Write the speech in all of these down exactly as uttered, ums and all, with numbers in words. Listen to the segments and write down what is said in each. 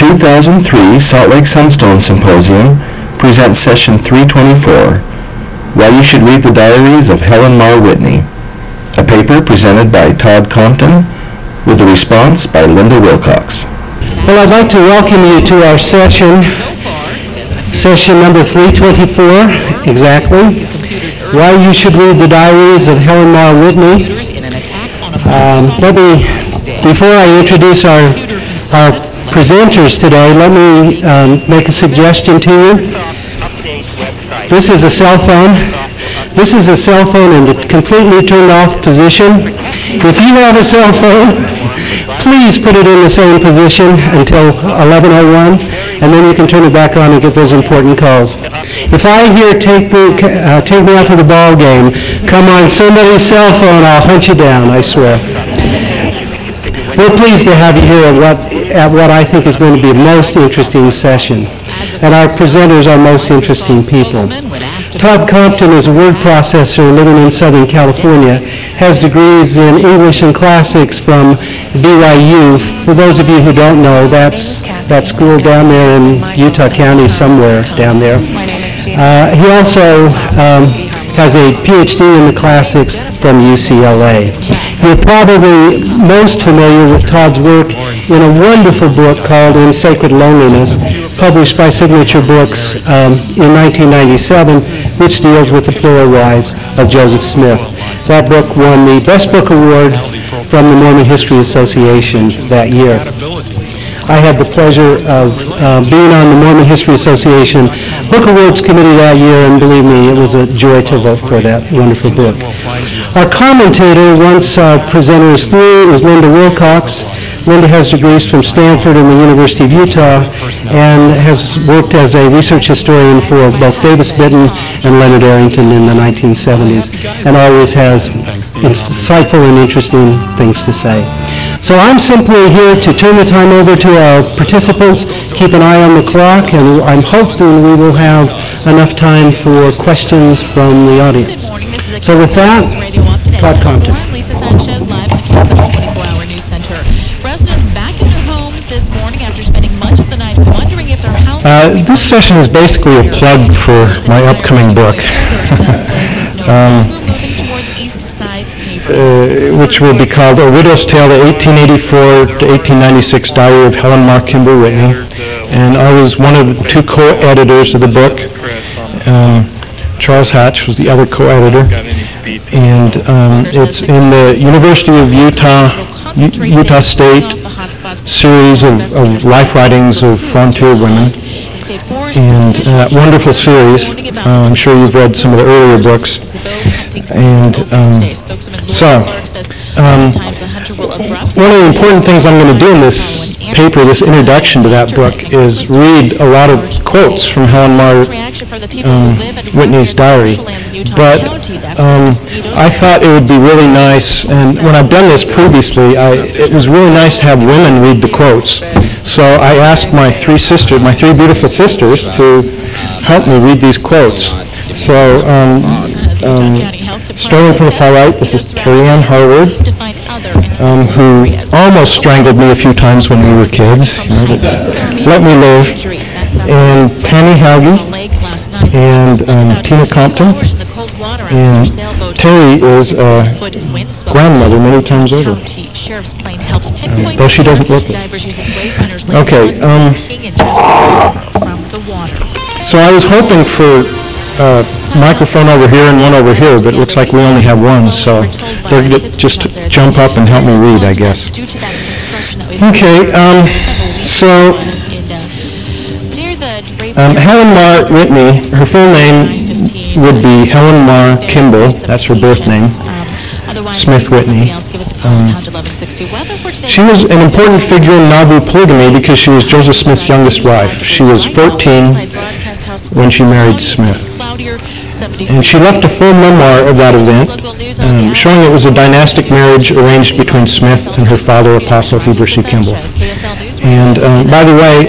two thousand three Salt Lake Sunstone Symposium presents Session three twenty-four, Why You Should Read the Diaries of Helen Mar Whitney, a paper presented by Todd Compton, with a response by Linda Wilcox. Well, I'd like to welcome you to our session, session number three twenty-four, exactly, Why You Should Read the Diaries of Helen Mar Whitney. Um, let me, before I introduce our, our presenters today, let me um, make a suggestion to you. This is a cell phone. This is a cell phone in the completely turned off position. If you have a cell phone, please put it in the same position until eleven oh one, and then you can turn it back on and get those important calls. If I hear take me, uh, take me out to the ball game, come on somebody's cell phone, I'll hunt you down, I swear. We're pleased to have you here at what, at what I think is going to be a most interesting session. And our presenters are most interesting people. Todd Compton is a word processor living in Southern California, has degrees in English and classics from B Y U. For those of you who don't know, that's that school down there in Utah County, somewhere down there. Uh, he also um, has a P H D in the classics from U C L A. You're probably most familiar with Todd's work in a wonderful book called In Sacred Loneliness, published by Signature Books um, in nineteen ninety-seven, which deals with the plural wives of Joseph Smith. That book won the Best Book Award from the Mormon History Association that year. I had the pleasure of uh, being on the Mormon History Association Book Awards Committee that year, and believe me, it was a joy to vote for that wonderful book. Our commentator, once our presenter is through, is Linda Wilcox. Linda has degrees from Stanford and the University of Utah and has worked as a research historian for both Davis Bitten and Leonard Arrington in the nineteen seventies, and always has insightful and interesting things to say. So I'm simply here to turn the time over to our participants, keep an eye on the clock, and I'm hoping we will have enough time for questions from the audience. So with that, Todd Compton. Lisa Sanchez live in the K S L twenty-four hour News Center. Residents back in their homes this morning after spending much of the night wondering if their house... Uh, this session is basically a plug for my upcoming book, um, uh, which will be called A Widow's Tale, the eighteen eighty-four to eighteen ninety-six Diary of Helen Mar Kimball Whitney. And I was one of the two co-editors of the book. Um, Charles Hatch was the other co-editor, and um, it's in the University of Utah, U- Utah State series of, of life writings of frontier women, and uh, that wonderful series. Uh, I'm sure you've read some of the earlier books, and um, so um, one of the important things I'm going to do in this paper, this introduction to that book, is read a lot of quotes from Helen Mar um, Whitney's diary. But um, I thought it would be really nice, and when I've done this previously, I, it was really nice to have women read the quotes. So I asked my three sisters, my three beautiful sisters, to help me read these quotes. So um, um, starting from the far right, this is Terry Ann Harward, um, who almost strangled me a few times when we were kids. You know, let me live. And Tammy Hauge, and um, Tina Compton, and Terry is a grandmother many times over, um, though she doesn't look it. Okay, um, so I was hoping for a microphone over here and one over here, but it looks like we only have one, so they're going to just jump up and help me read, I guess. Okay, um, so um, Helen Mar Whitney, her full name would be Helen Mar Kimball, that's her birth name, Smith Whitney. Um, she was an important figure in Nauvoo polygamy because she was Joseph Smith's youngest wife. She was fourteen when she married Smith. And she left a full memoir of that event, um, showing it was a dynastic marriage arranged between Smith and her father, Apostle Heber C. Kimball. And um, by the way,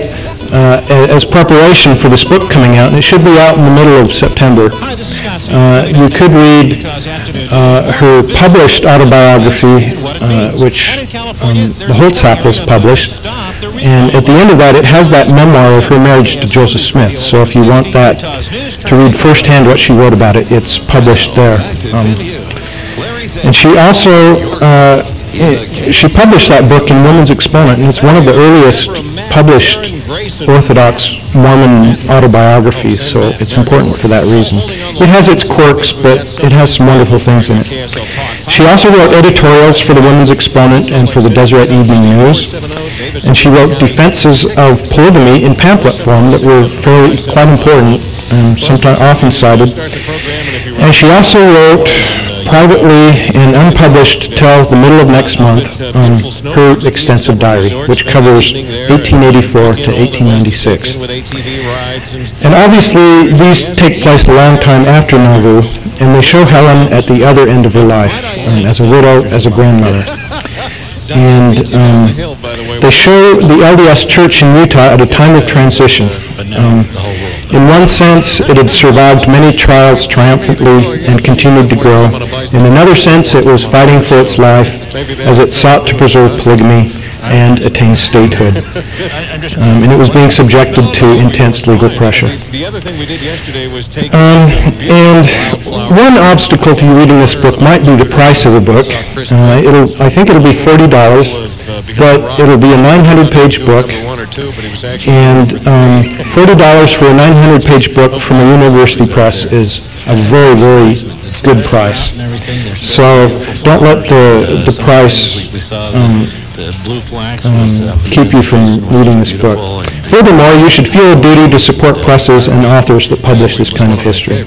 uh, a- as preparation for this book coming out, and it should be out in the middle of September. Uh, you could read uh, her published autobiography, uh, which um, the Holtzapfels published, and at the end of that, it has that memoir of her marriage to Joseph Smith. So if you want that to read firsthand what she wrote about it, it's published there. Um, and she also uh, she published that book in Woman's Exponent, and it's one of the earliest published Orthodox Mormon autobiographies, so it's important for that reason. It has its quirks, but it has some wonderful things in it. She also wrote editorials for the Women's Exponent and for the Deseret Evening News, and she wrote defenses of polygamy in pamphlet form that were fairly quite important and sometimes often cited. And she also wrote privately and unpublished till the middle of next month um, her extensive diary, which covers eighteen eighty-four to eighteen ninety-six. And obviously these take place a long time after Nauvoo, and they show Helen at the other end of her life, um, as a widow, as a grandmother. And um, they show the L D S Church in Utah at a time of transition. Um, in one sense, it had survived many trials triumphantly and continued to grow. In another sense, it was fighting for its life as it sought to preserve polygamy and attain statehood. Um, and it was being subjected to intense legal pressure. Um, and one obstacle to reading this book might be the price of the book. Uh, it'll, I think it'll be forty dollars, but it'll be a nine hundred page book. And um, forty dollars for a nine hundred page book from a university press is a very, very good price. So don't let the, the price um, um, keep you from reading this book. Furthermore, you should feel a duty to support presses and authors that publish this kind of history.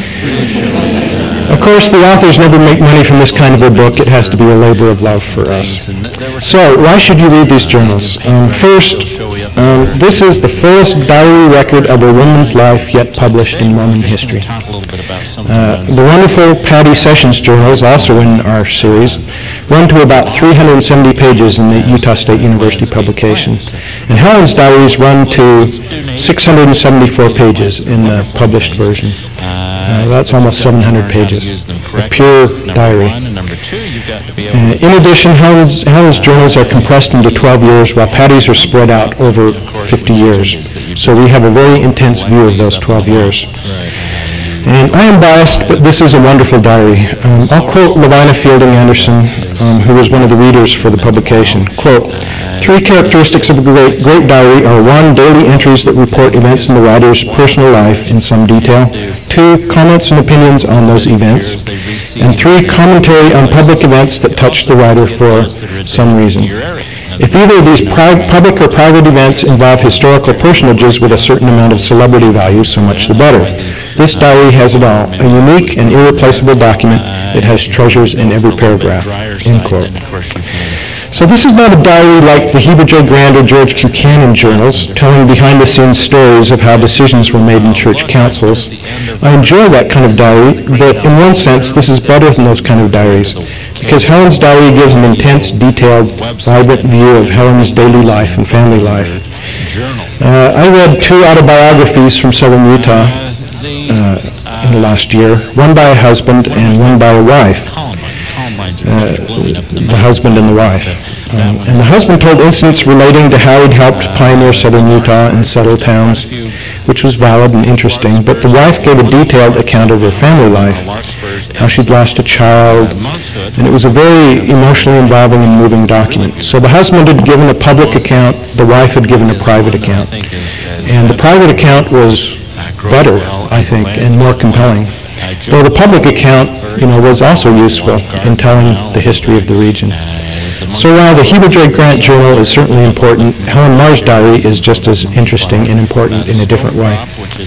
Of course, the authors never make money from this kind of a book. It has to be a labor of love for us. So, why should you read these journals? Um, first, um, this is the fullest diary record of a woman's life yet published in Mormon history. Uh, the wonderful Patty Sessions journals, also in our series, run to about three hundred seventy pages in the Utah State University publication. And Helen's diaries run to six hundred seventy-four pages in the published version. Uh, that's almost seven hundred pages, a pure diary. Uh, in addition, Helen's, Helen's journals are compressed into twelve years, while Patty's are spread out over fifty years. So we have a very intense view of those twelve years. And I am biased, but this is a wonderful diary. Um, I'll quote Lavina Fielding Anderson, um, who was one of the readers for the publication. Quote, "Three characteristics of a great, great diary are: one, daily entries that report events in the writer's personal life in some detail; two, comments and opinions on those events; and three, commentary on public events that touch the writer for some reason. If either of these pri- public or private events involve historical personages with a certain amount of celebrity value, so much the better. This diary has it all, a unique and irreplaceable document that has treasures in every paragraph." End quote. So this is not a diary like the Heber J. Grant or George Buchanan journals, telling behind-the-scenes stories of how decisions were made in church councils. I enjoy that kind of diary, but in one sense, this is better than those kind of diaries, because Helen's diary gives an intense, detailed, vibrant view of Helen's daily life and family life. Uh, I read two autobiographies from Southern Utah uh, in the last year, one by a husband and one by a wife. Uh, the husband and the wife. Um, and the husband told incidents relating to how he'd helped pioneer southern Utah and settle towns, which was valid and interesting, but the wife gave a detailed account of her family life, how she'd lost a child, and it was a very emotionally involving and moving document. So the husband had given a public account, the wife had given a private account, and the private account was better, I think, and more compelling. Though the public account, you know, was also useful in telling the history of the region. So while the Heber J. Grant Journal is certainly important, Helen Mar's diary is just as interesting and important in a different way.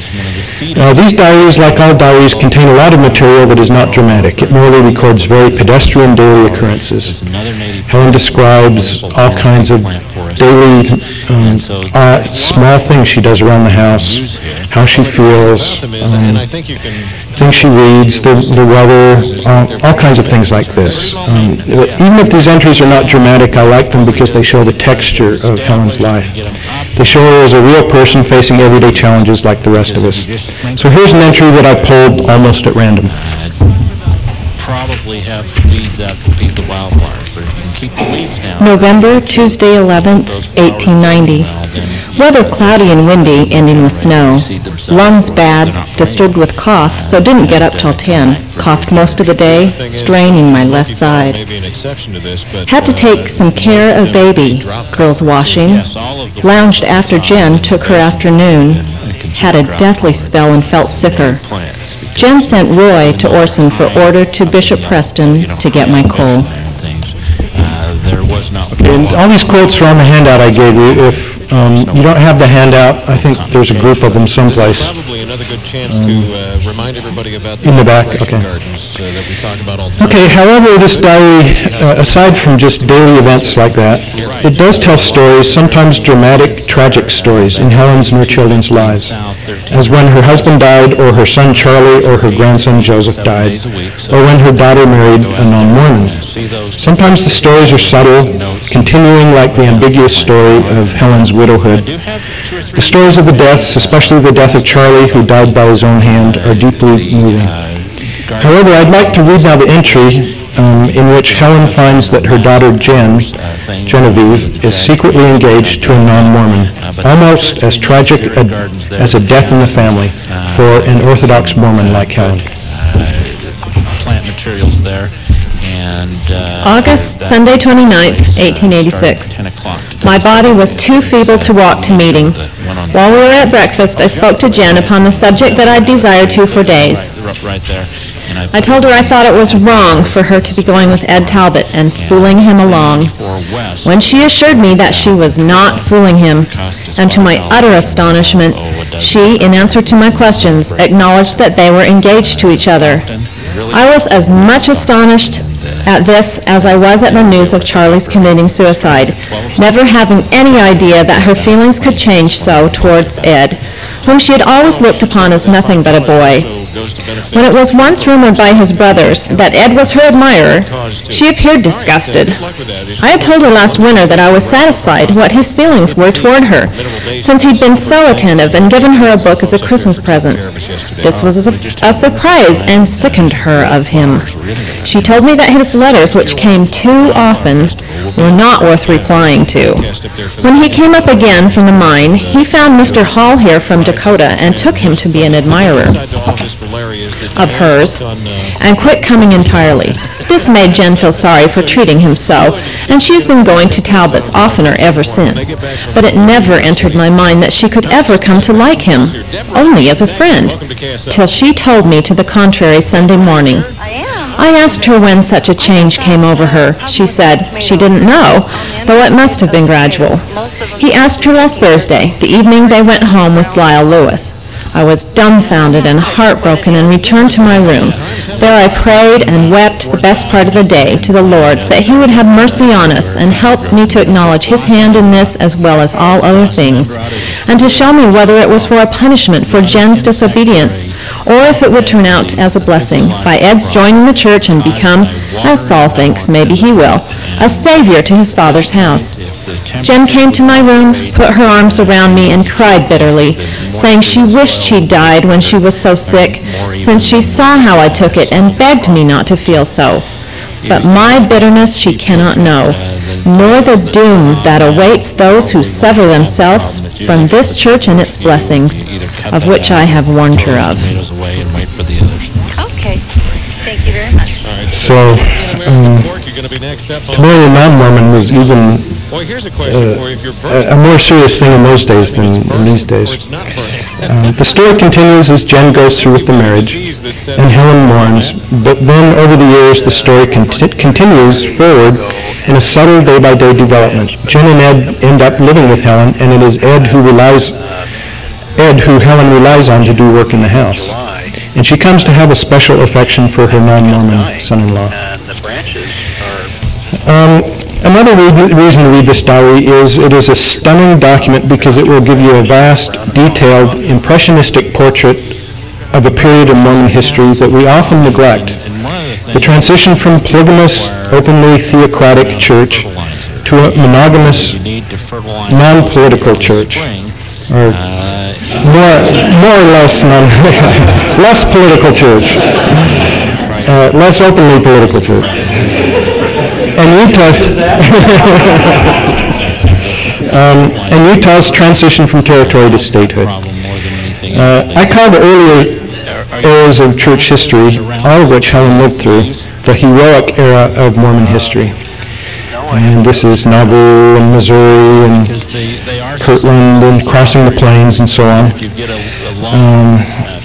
Now, these diaries, like all diaries, contain a lot of material that is not dramatic. It merely records very pedestrian daily occurrences. Helen describes all kinds of daily, um, uh, small things she does around the house, how she feels, um, things she reads, the, the weather, uh, all kinds of things like this. Um, even if these entries are not dramatic, I like them because they show the texture of Helen's life. They show her as a real person facing everyday challenges like the rest of us. So here's an entry that I pulled almost at random. Probably have the weeds out to beat the wildflowers, but if you can keep the weeds down. November, Tuesday, eleventh, eighteen ninety. Weather cloudy and windy, ending with snow. Lungs bad, disturbed with cough, so didn't get up till ten. Coughed most of the day, straining my left side. Had to take some care of baby, girls washing. Lounged after Jen took her afternoon. Had a deathly spell and felt sicker. Jen sent Roy to Orson for order to Bishop Preston to get my coal. And all these quotes are on the handout I gave you. If um, you don't have the handout, I think there's a group of them someplace. Probably another good chance to uh, remind everybody about the in the back. Okay. gardens uh, that we talk about all the time. Okay. However, this diary, uh, aside from just daily events like that, it does tell stories, sometimes dramatic, tragic stories in Helen's and her children's lives, as when her husband died, or her son Charlie, or her grandson Joseph died, or when her daughter married a non-Mormon. Sometimes the stories are subtle, continuing like the ambiguous story of Helen's widowhood. The stories of the deaths, especially the death of Charlie, who died by his own hand, are deeply moving. However, I'd like to read now the entry um, in which Helen finds that her daughter Jen, Genevieve, is secretly engaged to a non-Mormon, almost as tragic a, as a death in the family for an Orthodox Mormon like Helen. Plant materials there. And, uh, August, Sunday, twenty-ninth, eighteen eighty-six. My body was too feeble to walk to meeting. While we were at breakfast, I spoke to Jen upon the subject that I'd desired to for days. Right there. I told her I thought it was wrong for her to be going with Ed Talbot and fooling him along. When she assured me that she was not fooling him, and to my utter astonishment, she, in answer to my questions, acknowledged that they were engaged to each other. I was as much astonished at this as I was at the news of Charlie's committing suicide, never having any idea that her feelings could change so towards Ed, whom she had always looked upon as nothing but a boy. When it was once rumored by his brothers that Ed was her admirer, she appeared disgusted. I had told her last winter that I was satisfied what his feelings were toward her, since he'd been so attentive and given her a book as a Christmas present. This was a, a surprise and sickened her of him. She told me that his letters, which came too often, were not worth replying to. When he came up again from the mine, he found Mister Hall here from Dakota and took him to be an admirer of hers, and quit coming entirely. This made Jen feel sorry for treating him so, and she has been going to Talbot's oftener ever since. But it never entered my mind that she could ever come to like him, only as a friend, till she told me to the contrary Sunday morning. I asked her when such a change came over her. She said she didn't know, though it must have been gradual. He asked her last Thursday, the evening they went home with Lyle Lewis. I was dumbfounded and heartbroken and returned to my room. There I prayed and wept the best part of the day to the Lord that he would have mercy on us and help me to acknowledge his hand in this as well as all other things, and to show me whether it was for a punishment for Jen's disobedience or if it would turn out as a blessing by Ed's joining the church and become, as Saul thinks maybe he will, a savior to his father's house. Jen came to my room, put her arms around me, and cried bitterly, saying she wished she'd died when she was so sick, since she saw how I took it and begged me not to feel so. But my bitterness she cannot know, nor the doom that awaits those who sever themselves from this church and its blessings, of which I have warned her of. Okay, thank you very much. So, um, to marry a non-Mormon was even uh, a more serious thing in those days than in these days. Uh, the story continues as Jen goes through with the marriage, and Helen mourns, but then over the years the story conti- continues forward in a subtle day-by-day development. Jen and Ed end up living with Helen, and it is Ed who relies, Ed who Helen relies on to do work in the house. And she comes to have a special affection for her non-Mormon son-in-law. Um, Another re- reason to read this diary is it is a stunning document because it will give you a vast, detailed, impressionistic portrait of a period in Mormon history that we often neglect. The transition from polygamous, openly theocratic church to a monogamous, non-political church, or more, more or less non, less political church, uh, less openly political church. And Utah, um, and Utah's transition from territory to statehood. Uh, I call the earlier eras of church history, all of which Helen lived through, the heroic era of Mormon history. And this is Nauvoo and Missouri and Kirtland and crossing the plains and so on. Um,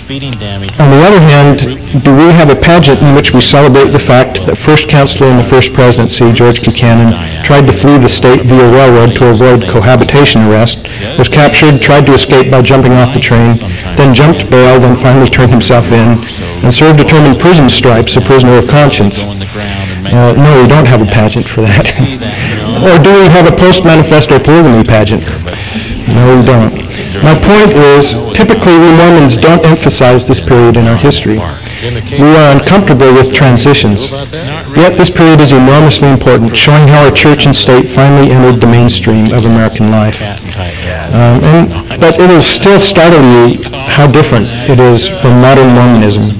on the other hand, do we have a pageant in which we celebrate the fact that first counselor in the first presidency, George Buchanan, tried to flee the state via railroad to avoid cohabitation arrest, was captured, tried to escape by jumping off the train, then jumped bail, then finally turned himself in, and served a term in prison stripes, a prisoner of conscience? Uh, no, we don't have a pageant for that. Or do we have a post-manifesto polygamy pageant? No, we don't. My point is, typically we Mormons don't emphasize this period in our history. We are uncomfortable with transitions. Yet this period is enormously important, showing how our church and state finally entered the mainstream of American life. Um, and, but it will still startle you how different it is from modern Mormonism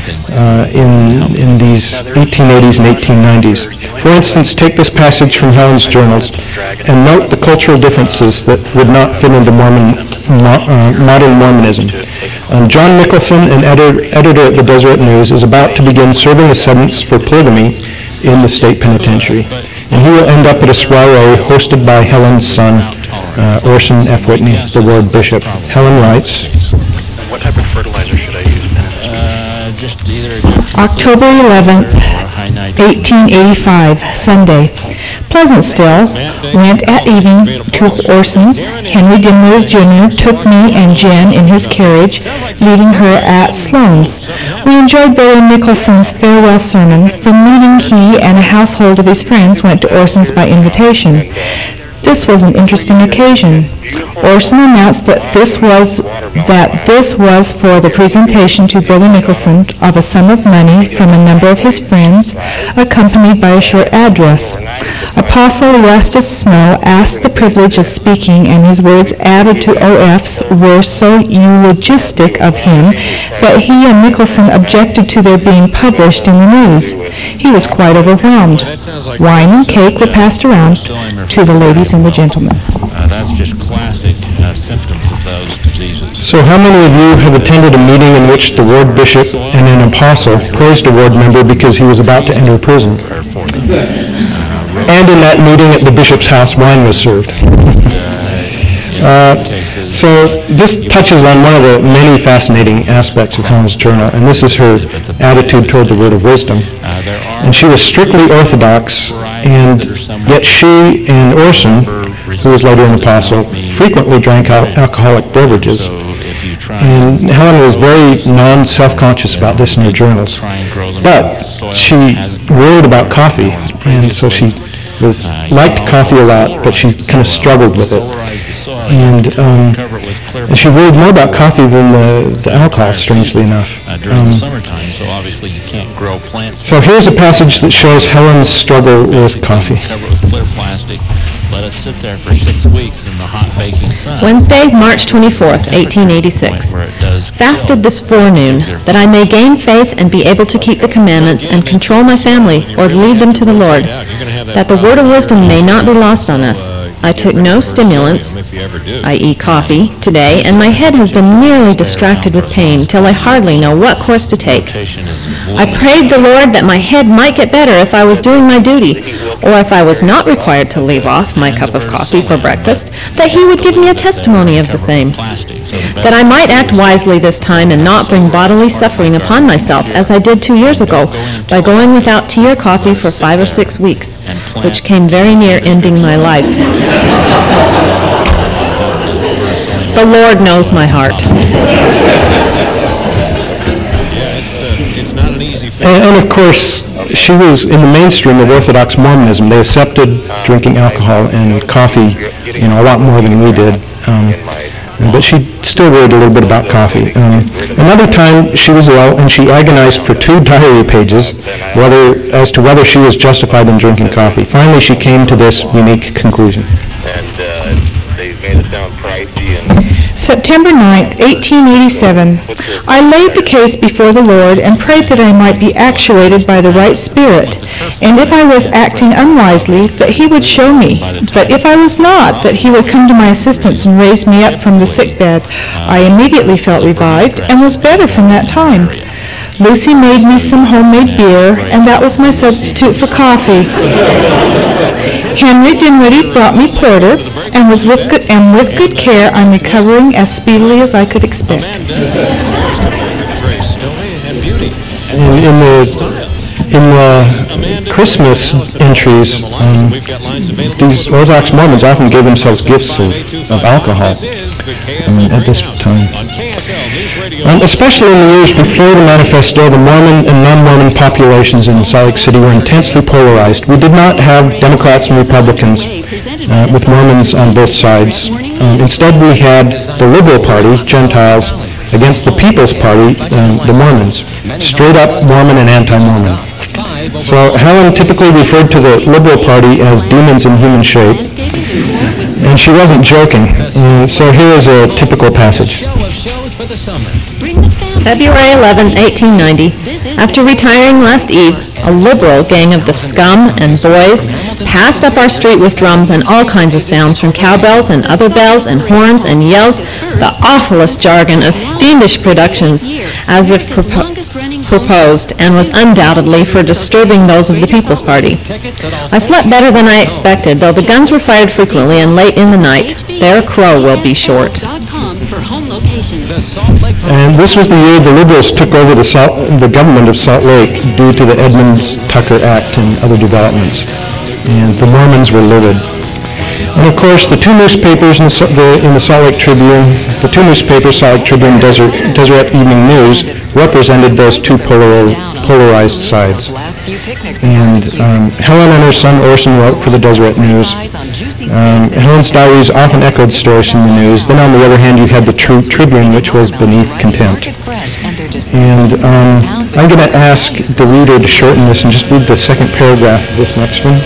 uh, in, in these eighteen eighties and eighteen nineties. For instance, take this passage from Helen's journals and note the cultural differences that would not fit into Mormon, mo- uh, modern Mormonism. Um, John Nicholson, an editor, editor at the Deseret News, is about to begin serving a sentence for polygamy in the state penitentiary. And he will end up at a soiree hosted by Helen's son, uh, Orson F. Whitney, the Lord Bishop. Helen writes, what type of fertilizer should I use? Uh, just either October eleventh, eighteen eighty-five, Sunday. Pleasantville went at evening to Orson's. Henry Dimler Junior took me and Jen in his carriage, leaving her at Sloan's. We enjoyed Billy Nicholson's farewell sermon. From meeting, he and a household of his friends went to Orson's by invitation. This was an interesting occasion. Orson announced that this was that this was for the presentation to Billy Nicholson of a sum of money from a number of his friends, accompanied by a short address. Apostle Erastus Snow asked the privilege of speaking, and his words added to O F's were so eulogistic of him that he and Nicholson objected to their being published in the news. He was quite overwhelmed. Wine and cake were passed around to the ladies and the gentlemen. Uh, that's just classic uh, symptoms of those diseases. so how many of you have attended a meeting in which the ward bishop and an apostle praised a ward member because he was about to enter prison? And in that meeting at the bishop's house, wine was served. Uh, so this touches on one of the many fascinating aspects of Helen's journal, and this is her attitude toward the word of wisdom. And she was strictly orthodox, and yet she and Orson, who was later an apostle, frequently drank al- alcoholic beverages. And Helen was very non-self-conscious about this in her journals. But she worried about coffee, and so she was liked coffee a lot, but she kind of struggled with it. And, um, and she worried more about coffee than the, the alcohol, strangely enough. Um, so here's a passage that shows Helen's struggle with coffee. Let us sit there for six weeks in the hot baking sun. Wednesday, March twenty-fourth, eighteen eighty-six. Fasted this forenoon, that I may gain faith and be able to keep the commandments and control my family, or lead them to the Lord, that the word of wisdom may not be lost on us. I took no stimulants, that is coffee, today, and my head has been nearly distracted with pain till I hardly know what course to take. I prayed the Lord that my head might get better if I was doing my duty, or if I was not required to leave off my cup of coffee for breakfast, that he would give me a testimony of the same, that I might act wisely this time and not bring bodily suffering upon myself as I did two years ago by going without tea or coffee for five or six weeks, which came very near ending my life. The Lord knows my heart. And, and of course, she was in the mainstream of Orthodox Mormonism. They accepted drinking alcohol and coffee, you know, a lot more than we did. Um, but she still worried a little bit about coffee. Um, another time, she was ill, and she agonized for two diary pages whether, as to whether she was justified in drinking coffee. Finally, she came to this unique conclusion. And uh, they made it sound pricey and... September ninth, eighteen eighty-seven. I laid the case before the Lord and prayed that I might be actuated by the right spirit, and if I was acting unwisely, that He would show me, but if I was not, that He would come to my assistance and raise me up from the sick bed. I immediately felt revived and was better from that time. Lucy made me some homemade beer, and that was my substitute for coffee. Henry Dinwiddie brought me porter, and was with good, and with good care I'm recovering as speedily as I could expect. And in the in the Christmas entries, um, these Orthodox Mormons often gave themselves gifts of, of alcohol um, at this time. Um, especially in the years before the Manifesto, the Mormon and non-Mormon populations in Salt Lake City were intensely polarized. We did not have Democrats and Republicans uh, with Mormons on both sides. Um, instead, we had the Liberal Party, Gentiles, against the People's Party, um, the Mormons, straight up Mormon and anti-Mormon. So Helen typically referred to the Liberal Party as demons in human shape, and she wasn't joking. And so here is a typical passage. February eleventh, eighteen ninety. After retiring last eve, a liberal gang of the scum and boys passed up our street with drums and all kinds of sounds, from cowbells and other bells and horns and yells, the awfulest jargon of fiendish productions, as if propo- proposed, and was undoubtedly for disturbing those of the People's Party. I slept better than I expected, though the guns were fired frequently and late in the night. Their crow will be short. And this was the year the Liberals took over the, Salt, the government of Salt Lake due to the Edmunds-Tucker Act and other developments. And the Mormons were livid. And of course, the two newspapers in the, the, in the Salt Lake Tribune, the two newspapers, Salt Lake Tribune and Desert, Deseret Evening News, represented those two polar, polarized sides. And um, Helen and her son Orson wrote for the Deseret News. Um, Helen's diaries often echoed stories from the news. Then on the other hand, you had the True Tribune, which was beneath contempt. And um, I'm going to ask the reader to shorten this and just read the second paragraph of this next one.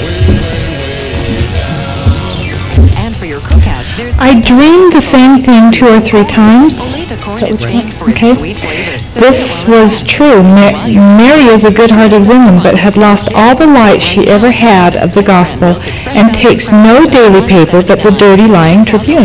I dreamed the same thing two or three times. Okay. This was true. Ma- Mary is a good-hearted woman, but had lost all the light she ever had of the gospel, and takes no daily paper but the dirty, lying Tribune.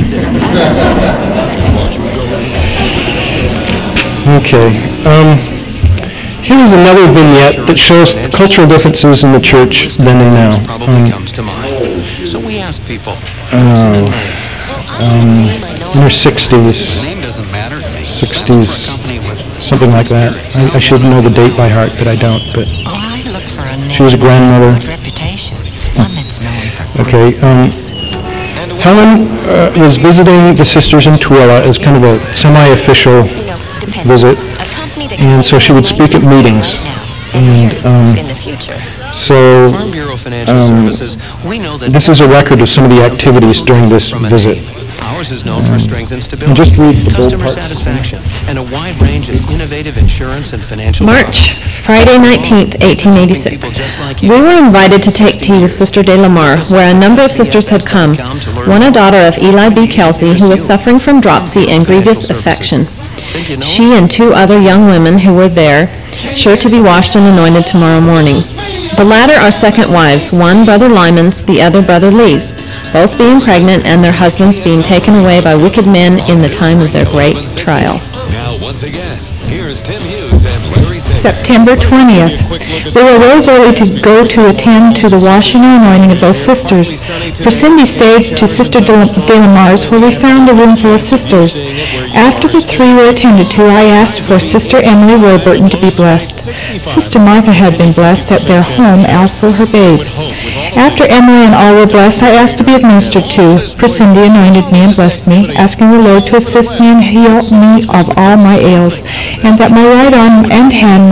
Okay. Um, here is another vignette that shows cultural differences in the church then and now. Um, So we ask people. uh, um, in her sixties, sixties, something like that. I, I should know the date by heart, but I don't. But she was a grandmother. Okay. Um, Helen uh, was visiting the sisters in Tooele as kind of a semi-official visit, and so she would speak at meetings. And um, so um, this is a record of some of the activities during this visit. Ours is known for strength and stability, And just read the bold customer part. satisfaction, and a wide range of innovative insurance and financial March, products. Friday nineteenth, eighteen eighty-six. We were invited to take tea with Sister De Lamar, where a number of sisters had come. One a daughter of Eli B. Kelsey, who was suffering from dropsy and grievous affection. She and two other young women who were there, sure to be washed and anointed tomorrow morning. The latter are second wives, one Brother Lyman's, the other Brother Lee's, both being pregnant and their husbands being taken away by wicked men in the time of their great trial. Now, once again, here's Tim Hughes and Larry Sager. September twentieth. We arose early to go to attend to the washing and anointing of those sisters. For Cindy stayed to Sister De Lamar's, where we found a room full of sisters. After the three were attended to, I asked for Sister Emily Warburton to be blessed. Sister Martha had been blessed at their home, also her babe. After Emily and all were blessed, I asked to be administered to, for Cindy anointed me and blessed me, asking the Lord to assist me and heal me of all my ails, and that my right arm and hand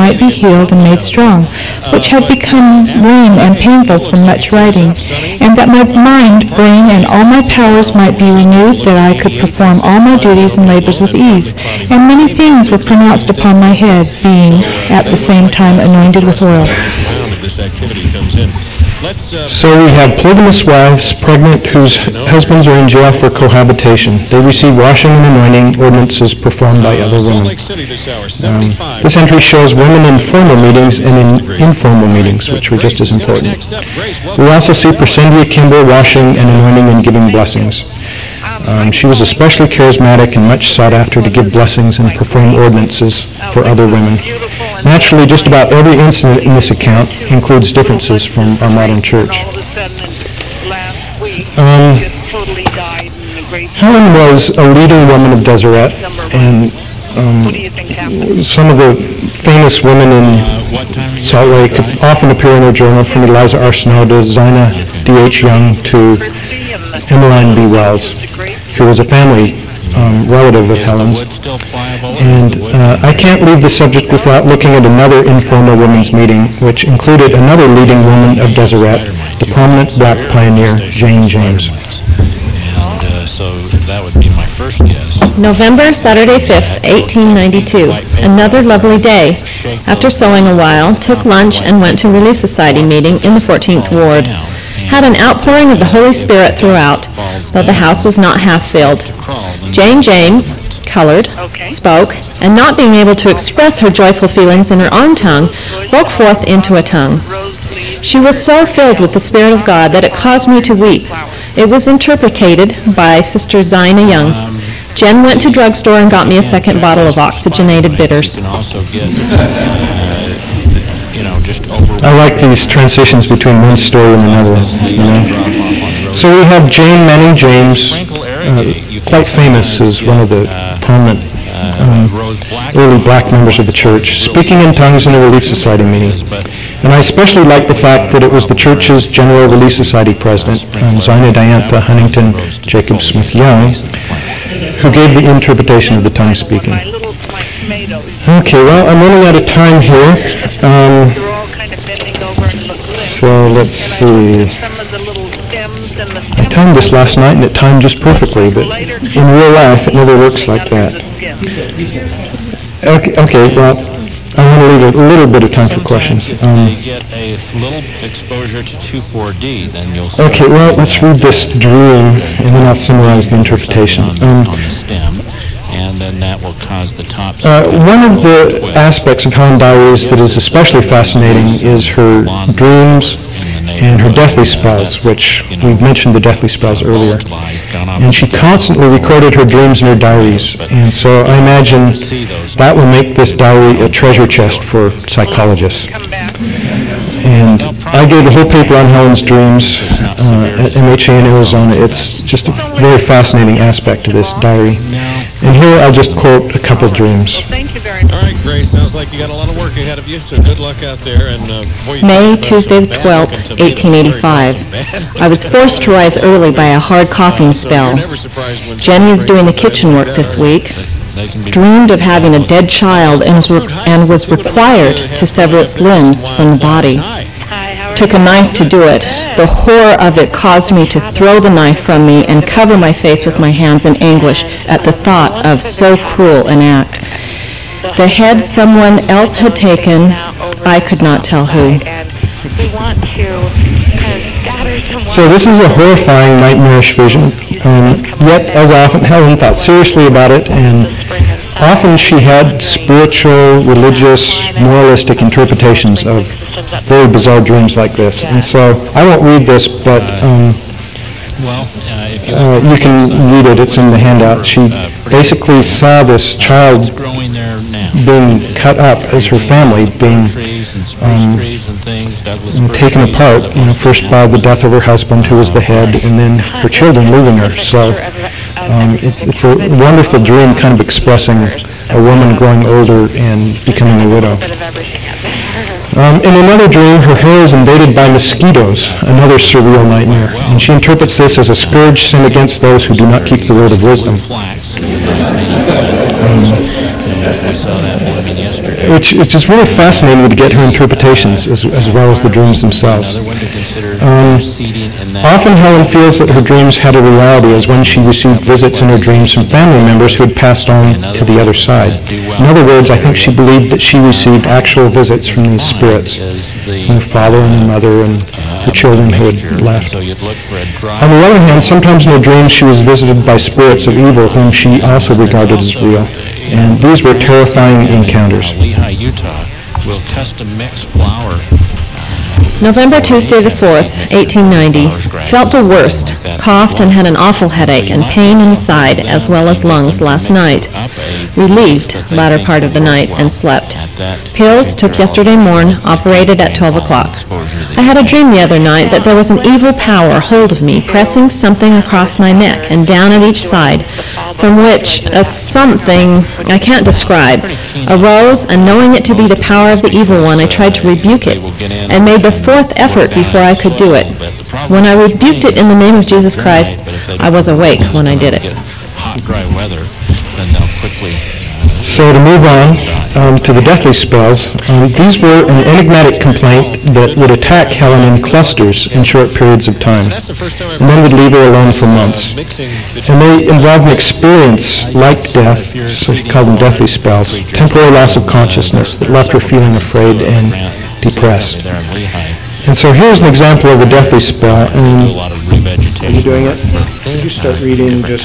might be healed and made strong, which had become lame and painful from much writing, and that my mind, brain, and all my powers might be renewed, that I could perform all my duties and labors with ease. And many things were pronounced upon my head, being at the same time anointed with oil. This activity comes in. Let's, uh, So we have polygamous wives pregnant whose husbands are in jail for cohabitation. They receive washing and anointing ordinances performed by other Salt women. Lake City this hour, Um, seventy-five. This entry shows women in formal meetings and in informal meetings, which were just as important. Next up, Grace, We welcome. also see Percendia Kimball washing and anointing and giving blessings. Um, she was especially charismatic and much sought after to give blessings and perform ordinances for other women. Naturally, just about every incident in this account includes differences from our modern church. Um, Helen was a leading woman of Deseret, and um, some of the famous women in Salt Lake often appear in her journal, from Eliza R. Snow to Zina D H. Young to Emmeline B. Wells, who was a family um, relative of Helen's. And uh, I can't leave the subject without looking at another informal women's meeting, which included another leading woman of Deseret, the prominent black pioneer, Jane James. And uh, so that would be my first guess. November, Saturday fifth, eighteen ninety-two. Another lovely day. After sewing a while, took lunch and went to Relief Society meeting in the fourteenth Ward. Had an outpouring of the Holy Spirit throughout, though the house was not half filled. Jane James, colored, spoke, and not being able to express her joyful feelings in her own tongue, broke forth into a tongue. She was so filled with the Spirit of God that it caused me to weep. It was interpreted by Sister Zina Young. Jen went to drugstore and got me a second bottle of oxygenated bitters. You can also get, uh, you know, just over. I like these transitions between one story and another, you know. So we have Jane Manning James, uh, quite famous as one of the prominent um, early black members of the church, speaking in tongues in a Relief Society meeting. And I especially like the fact that it was the church's General Relief Society president, um, Zina Diantha Huntington Jacob Smith Young, who gave the interpretation of the tongue speaking. Okay, well, I'm running out of time here. Um, so let's see. I timed this last night and it timed just perfectly, but in real life it never works like that. Okay, okay well, I want to leave a little bit of time for questions. Um, If you get a little exposure to two four D, then you'll see. okay, well, let's read this dream and then I'll summarize the interpretation. Um, On the stem, and then that will cause the top. Uh, one of the aspects of Helen Diaries that is especially fascinating is her dreams and her deathly spells, which we've mentioned the deathly spells earlier. And she constantly recorded her dreams in her diaries, and so I imagine that will make this diary a treasure chest for psychologists. And I gave a whole paper on Helen's dreams uh, at M H A in Arizona. It's just a very fascinating aspect to this diary. And here I'll just quote a couple dreams. All right, Grace, sounds like you got a lot of work ahead of you, so good luck out there. And uh, boy, you May, talk about Tuesday some the bad twelfth, looking to me. eighteen eighty-five. Bad. I was forced to rise early by a hard coughing So spell. you're never surprised when Jenny is somebody doing the brings kitchen something work like this that, are you? week. They can be. Dreamed of having a dead child and was, re- and was required to sever its limbs from the body. Hi. Took a knife to do it. The horror of it caused me to throw the knife from me and cover my face with my hands in anguish at the thought of so cruel an act. The head someone else had taken, I could not tell who. We want to uh, gather someone. So this is a horrifying nightmarish vision. Um, yet, as often, Helen thought seriously about it, and often she had spiritual, religious, moralistic interpretations of very bizarre dreams like this. And so I won't read this, but um, Well, uh, if you. uh, you can read it. It's in the handout. She basically saw this child Growing there now. being cut up as her family being Trees and spruce um, trees and things, Douglas and fir taken trees, apart, you know, first by the death of her husband, who was the head, and then her children leaving her. So um, it's, it's a wonderful dream, kind of expressing a woman growing older and becoming a widow. Um, in another dream, her hair is invaded by mosquitoes, another surreal nightmare, and she interprets this as a scourge sent against those who do not keep the word of wisdom. flax. Um, We saw that woman yesterday. which it's just really fascinating to get her interpretations as, as well as the dreams themselves. Another one to consider Um, proceeding in that. Often Helen feels that her dreams had a reality as when she received visits in her dreams from family members who had passed on to the other side. In other words, I think she believed that she received actual visits from these spirits, from her father and her mother and her children who had left. So you'd look for a dry. On the other hand, sometimes in her dreams she was visited by spirits of evil whom she also regarded as real. And these were terrifying encounters. Uh, Lehi, Utah, will custom mix flour. November Tuesday the fourth, eighteen ninety. Felt the worst. Coughed and had an awful headache and pain in the side as well as lungs last night. Relieved latter part of the night and slept. Pills took yesterday morn, operated at twelve o'clock. I had a dream the other night that there was an evil power hold of me, pressing something across my neck and down at each side, from which a something I can't describe arose, and knowing it to be the power of the evil one, I tried to rebuke it, and made the fourth effort before I could do it. When I rebuked it in the name of Jesus Christ, I was awake when I did it. Hot, dry weather, then they'll quickly. So to move on um, to the deathly spells, um, these were an enigmatic complaint that would attack Helen in clusters in short periods of time, and then would leave her alone for months. And they involved an experience like death, so she called them deathly spells, temporary loss of consciousness that left her feeling afraid and depressed. And so here's an example of a deathly spell. And are you doing it? Could you start reading just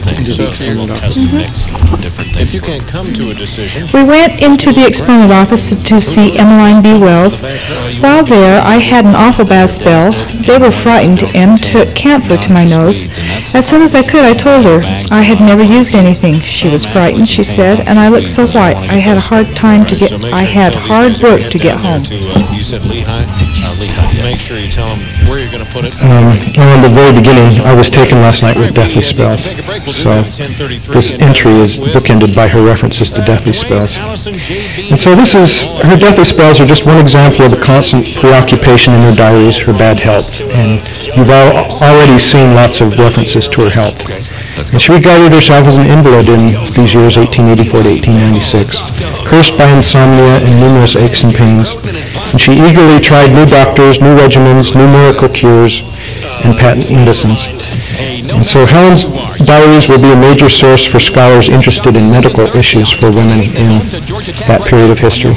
If you can't come to a decision, We went into the exponent office to see Emmeline B. Wells. While there, I had an awful bad spell. They were frightened and took camphor to my nose. As soon as I could, I told her I had never used anything. She was frightened, she said, and I looked so white. I had a hard time to get, I had hard work to get home. to, uh, you said Lehi? Uh, Lehi, Make sure you tell them where you're going to put it. Um, well, in the very beginning, I was taken last night with deathly spells. So this entry is bookended by her references to deathly spells. And so this is, her deathly spells are just one example of the constant preoccupation in her diaries for bad health. And you've all already seen lots of references to her health. And she regarded herself as an invalid in these years, eighteen eighty-four to eighteen ninety-six, cursed by insomnia and numerous aches and pains. And she eagerly tried new doctors, new regimens, new miracle cures, and patent medicines. And so Helen's diaries will be a major source for scholars interested in medical issues for women in that period of history.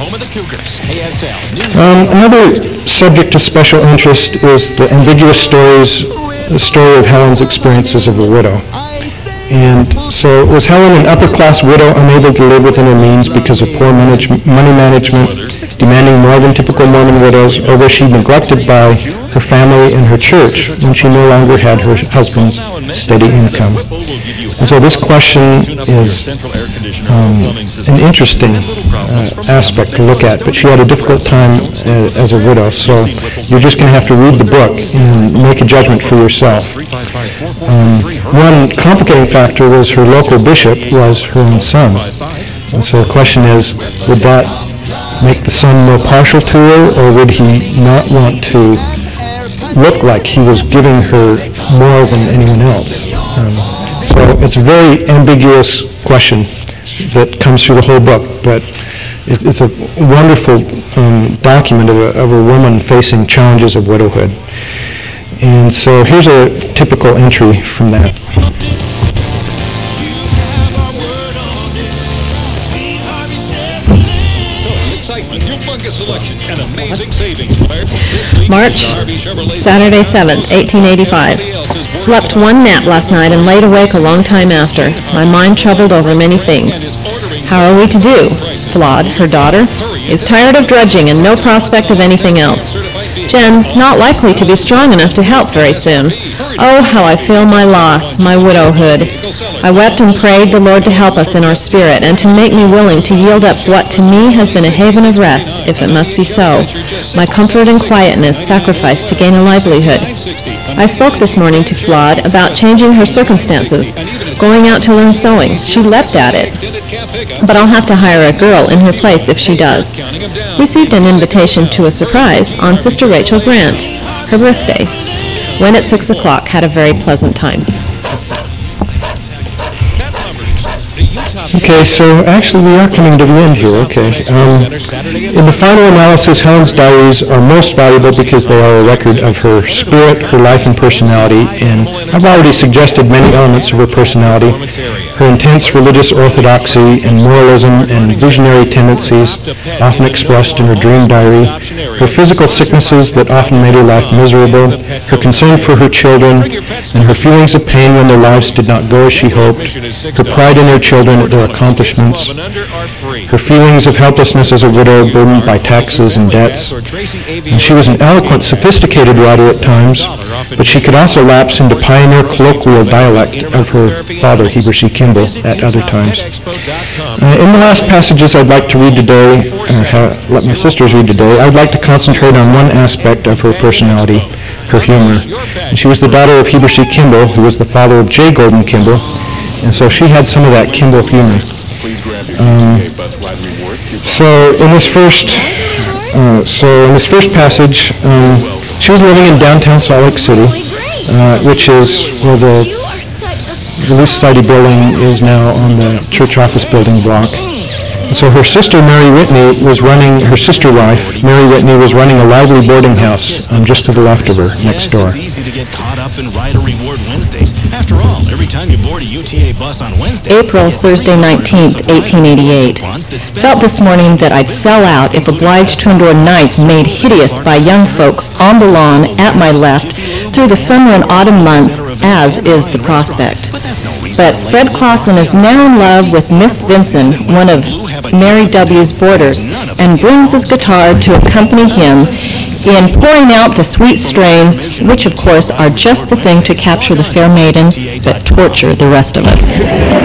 Um, another subject of special interest is the ambiguous stories, the story of Helen's experiences of a widow. And so was Helen an upper-class widow unable to live within her means because of poor manage- money management, demanding more than typical Mormon widows, or was she neglected by her family and her church when she no longer had her husband's steady income? And so this question is um, an interesting uh, aspect to look at, but she had a difficult time uh, as a widow, so you're just going to have to read the book and make a judgment for yourself. Um, one complicating factor was her local bishop was her own son. And so the question is, would that make the son more partial to her, or would he not want to look like he was giving her more than anyone else? Um, so it's a very ambiguous question that comes through the whole book, but it's, it's a wonderful um, document of a, of a woman facing challenges of widowhood. And so here's a typical entry from that. March, Saturday seventh, eighteen eighty-five. Slept one nap last night and laid awake a long time after, my mind troubled over many things. How are we to do? Flawed, her daughter, is tired of drudging and no prospect of anything else. Jen, not likely to be strong enough to help very soon. Oh, how I feel my loss, my widowhood. I wept and prayed the Lord to help us in our spirit and to make me willing to yield up what to me has been a haven of rest, if it must be so, my comfort and quietness sacrificed to gain a livelihood. I spoke this morning to Flawed about changing her circumstances, going out to learn sewing. She leapt at it. But I'll have to hire a girl in her place if she does. Received an invitation to a surprise on Sister Rachel Grant, her birthday. Went at six o'clock, had a very pleasant time. Pet Lovers, the Okay, so actually we are coming to the end here, okay. Um, in the final analysis, Helen's diaries are most valuable because they are a record of her spirit, her life, and personality, and I've already suggested many elements of her personality. Her intense religious orthodoxy and moralism and visionary tendencies, often expressed in her dream diary, her physical sicknesses that often made her life miserable, her concern for her children, and her feelings of pain when their lives did not go as she hoped, her pride in her children at their accomplishments, her feelings of helplessness as a widow burdened by taxes and debts. And she was an eloquent, sophisticated writer at times, but she could also lapse into pioneer colloquial dialect of her father, Heber C. Kimball, at other times. Uh, in the last passages I'd like to read today, or ha- let my sisters read today, I'd like to concentrate on one aspect of her personality, her humor. And she was the daughter of Heber C. Kimball, who was the father of J. Gordon Kimball, and so she had some of that Kimball humor. Um, so in this first, uh, so in this first passage, um, she was living in downtown Salt Lake City, uh, which is where the, the Lee Society building is now on the church office building block. And so her sister, Mary Whitney, was running, her sister wife, Mary Whitney, was running a lively boarding house um, just to the left of her, next door. It's easy to get caught up in Rider Reward Wednesdays. After all, every time you board a U T A bus on Wednesday... April, Thursday, nineteenth, eighteen eighty-eight. Felt this morning that I'd sell out if obliged to endure nights made hideous by young folk on the lawn at my left through the summer and autumn months, as is the prospect. But Fred Clausen is now in love with Miss Vinson, one of Mary W.'s boarders, and brings his guitar to accompany him in pouring out the sweet strains, which of course are just the thing to capture the fair maiden, but torture the rest of us.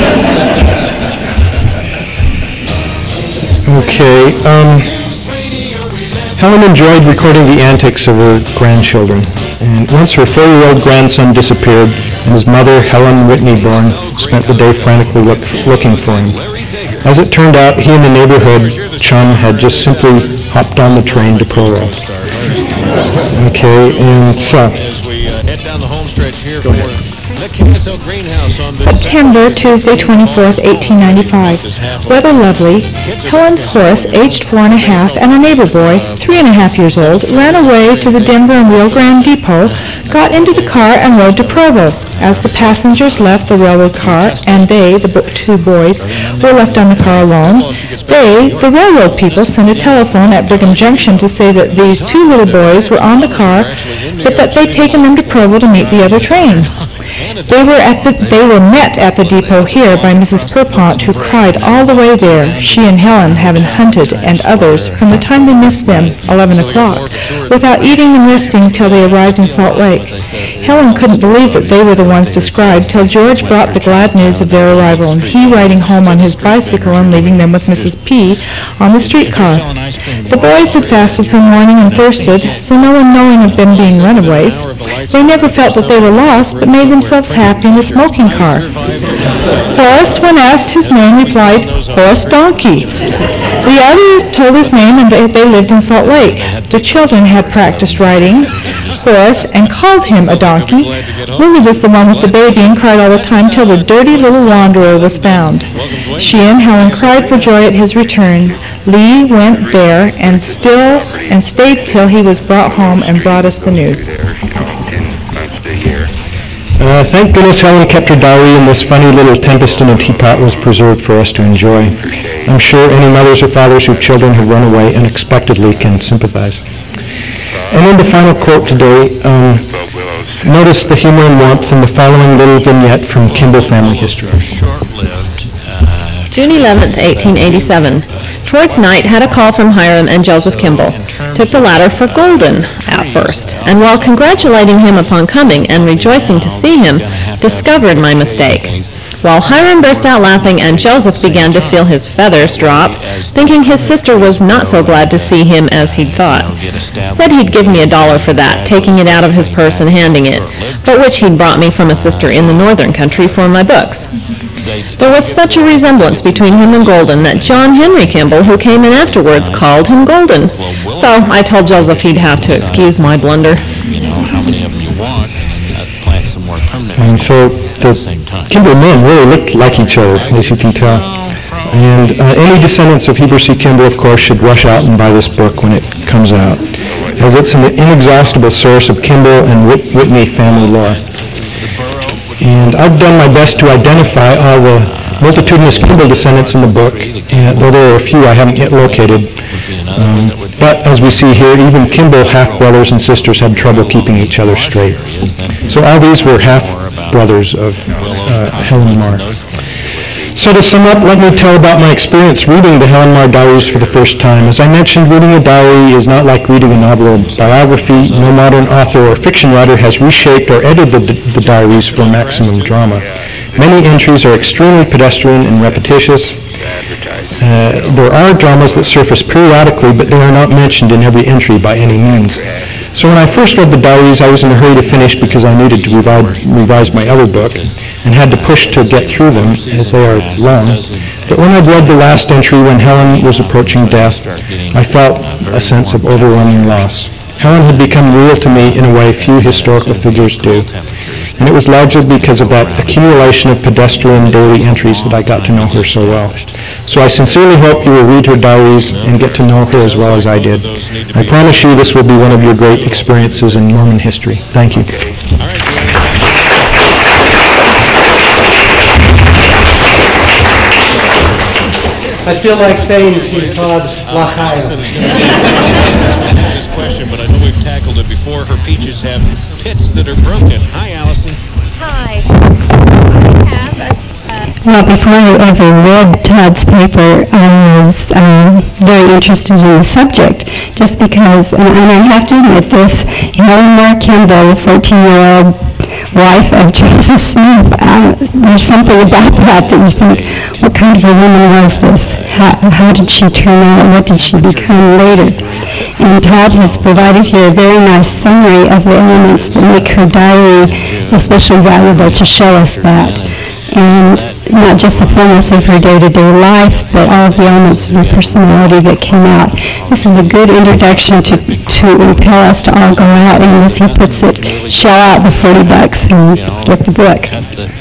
Okay, um, Helen enjoyed recording the antics of her grandchildren, and once her four-year-old grandson disappeared, and his mother, Helen Whitney Bourne, spent the day frantically look, looking for him. As it turned out, he and the neighborhood chum had just simply hopped on the train to Provo. Okay, and so... As we uh, head down the home stretch here for the K S L Greenhouse on this... September, Tuesday, twenty-fourth, eighteen ninety-five. Weather lovely. Helen's horse, aged four and a half, and a neighbor boy, three and a half years old, ran away to the Denver and Rio Grande Depot, got into the car, and rode to Provo. As the passengers left the railroad car, and they, the bo- two boys, were left on the car alone, they, the railroad people, sent a telephone at Brigham Junction to say that these two little boys were on the car, but that they'd taken them to Provo to meet the other train. They were at the, they were met at the depot here by Missus Pierpont, who cried all the way there, she and Helen having hunted, and others, from the time they missed them, eleven o'clock, without eating and resting till they arrived in Salt Lake. Helen couldn't believe that they were the ones described till George brought the glad news of their arrival, and he riding home on his bicycle and leaving them with Missus P. on the streetcar. The boys had fasted from morning and thirsted, so no one knowing of them being runaways. They never felt that they were lost, but made themselves happy in the smoking car. Horace, when asked his name, replied, Horace Donkey. The other told his name, and they, they lived in Salt Lake. The children had practiced riding Horace and called him a donkey. Lily was the one with the baby and cried all the time till the dirty little wanderer was found. She and Helen cried for joy at his return. Lee went there and still and stayed till he was brought home and brought us the news. Uh, thank goodness Helen kept her diary, and this funny little Tempest in a Teapot was preserved for us to enjoy. I'm sure any mothers or fathers whose children have run away unexpectedly can sympathize. And in the final quote today, um, notice the humor and warmth in the following little vignette from Kimball family history. June eleventh, eighteen eighty-seven. Towards night, had a call from Hiram and Joseph Kimball. Took the latter for Golden at first, and while congratulating him upon coming and rejoicing to see him, discovered my mistake. While Hiram burst out laughing and Joseph began to feel his feathers drop, thinking his sister was not so glad to see him as he'd thought. Said he'd give me a dollar for that, taking it out of his purse and handing it, but which he'd brought me from a sister in the northern country for my books. There was such a resemblance between him and Golden that John Henry Kimball, who came in afterwards, called him Golden. So I told Joseph he'd have to excuse my blunder. You know, how many of them you want, and then uh, plant some more permanent. And so the Kimball men really looked like each other, as you can tell. And uh, any descendants of Heber C. Kimball, of course, should rush out and buy this book when it comes out, as it's an inexhaustible source of Kimball and Whit- Whitney family lore. And I've done my best to identify all the multitudinous Kimball descendants in the book, and though there are a few I haven't yet located. Um, but as we see here, even Kimball half-brothers and sisters had trouble keeping each other straight. So all these were half-brothers of uh, Helen Mar. So to sum up, let me tell about my experience reading the Helen Mar diaries for the first time. As I mentioned, reading a diary is not like reading a novel or biography. No modern author or fiction writer has reshaped or edited the, the diaries for maximum drama. Many entries are extremely pedestrian and repetitious. Uh, there are dramas that surface periodically, but they are not mentioned in every entry by any means. So when I first read the diaries, I was in a hurry to finish because I needed to revise, revise my other book and had to push to get through them as they are long. But when I read the last entry when Helen was approaching death, I felt a sense of overwhelming loss. Helen had become real to me in a way few historical figures do. And it was largely because of that accumulation of pedestrian daily entries that I got to know her so well. So I sincerely hope you will read her diaries and get to know her as well as I did. I promise you this will be one of your great experiences in Mormon history. Thank you. I feel like saying to Todd, L'chaim. This question, but I know we've tackled it before. Her peaches have pits that are broken. Hi, Allison. Hi. I have a, uh, Well, before I ever read Todd's paper, I was um, very interested in the subject, just because, and, and I have to admit this, Helen Mar Kimball, fourteen-year-old wife of Joseph Smith, uh, there's something about that that you think, what kind of a woman was this? How, how did she turn out? What did she become later? And Todd has provided here a very nice summary of the elements that make her diary especially valuable to show us that. And not just the fullness of her day-to-day life, but all of the elements of her personality that came out. This is a good introduction to, to impel us to all go out and, as he puts it, shell out the forty bucks and get the book.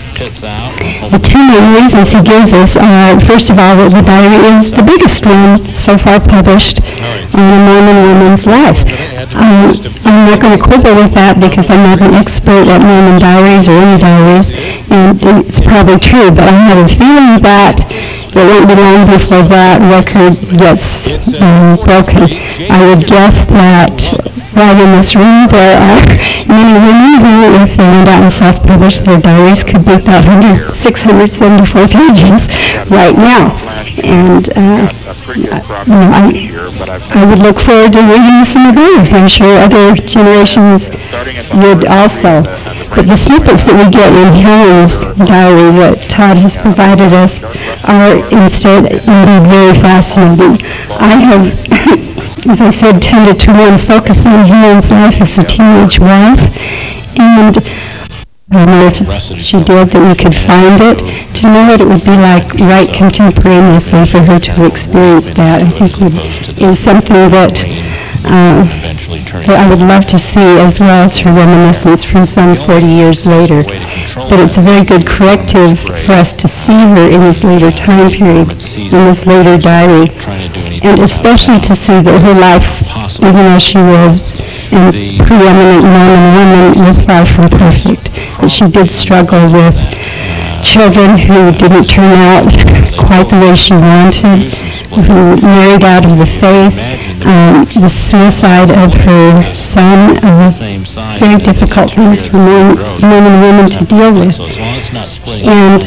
The two main reasons he gives us are, first of all, that the diary is the biggest one so far published on a Mormon woman's life. Um, I'm not going to quibble with that because I'm not an expert at Mormon diaries or any diaries, and it's probably true, but I have a feeling that it won't be long before that record gets um, broken. I would guess that right in this room there are many women who, if they went out and self-published their diaries, could beat that six hundred seventy-four pages right now. And uh, you know, I, I would look forward to reading some of those. I'm sure other generations would also. But the snippets that we get in Helen's diary that Todd has provided us are instead indeed very fascinating. I have, as I said, tended to want to focus on Helen's life as a teenage wife, and I don't know if she did, that we could find it. To know what it would be like right contemporaneously for her to experience that, I think would, is something that uh, that I would love to see, as well as her reminiscence from some forty years later. But it's a very good corrective for us to see her in this later time period, in this later diary, and especially to see that her life, even though she was a preeminent Mormon woman, was far from perfect. That she did struggle with children who didn't turn out quite the way she wanted, who married out of the faith, um, the suicide of her son, uh, very difficult things for Mormon women to deal with. And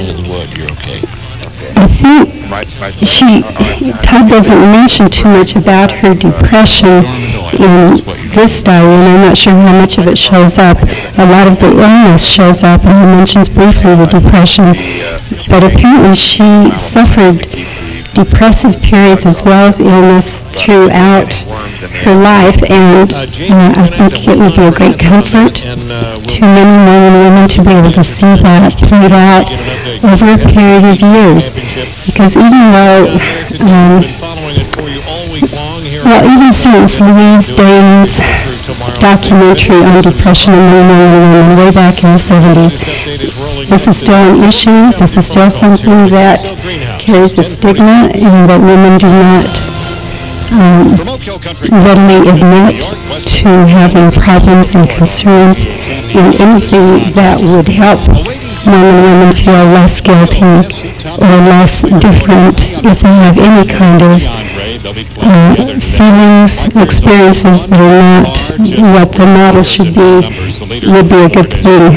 I think she, Todd doesn't mention too much about her depression in this diary, and I'm not sure how much of it shows up. A lot of the illness shows up, and he mentions briefly the depression, but apparently she suffered depressive periods as well as illness throughout her life, and uh, I think it would be a great comfort to many Mormon women to be able to see that played out over a period of years. Because even though, um, well, even since Louise Dane's documentary on depression among Mormon women way back in the seventies, this is still an issue. This is still something that carries a stigma and that women do not um, readily admit to having problems and concerns, and anything that would help Mormon women feel less guilty or less different if they have any kind of uh, feelings, experiences that are not what the model should be, would be a good thing.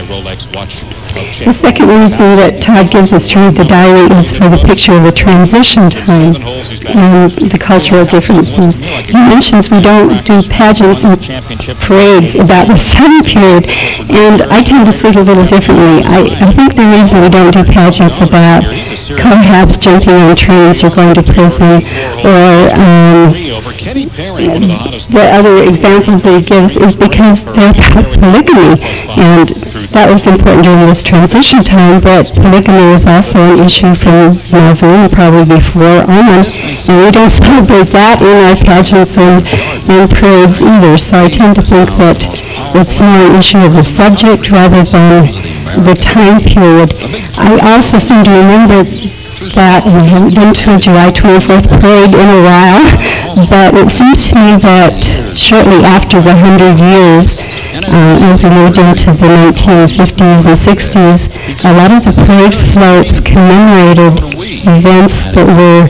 The second reason that Todd gives us to read the diary is for the picture of a transition time and the cultural differences. He mentions we don't do pageants and parades about this time period, and I tend to see it a little differently. I, I think the reason we don't do pageants about cohabs jumping on trains or going to prison, or um, the other examples that he gives, is because they're about polygamy, and that was important during this transition time, but polygamy was also an issue from Nauvoo and probably before Almond, and we don't celebrate that in our pageants and, and parades either, so I tend to think that it's more an issue of the subject rather than the time period. I also seem to remember that we haven't been to a July twenty-fourth parade in a while, but it seems to me that shortly after the hundred years, uh, as we moved into the nineteen fifties and sixties, a lot of the parade floats commemorated events that were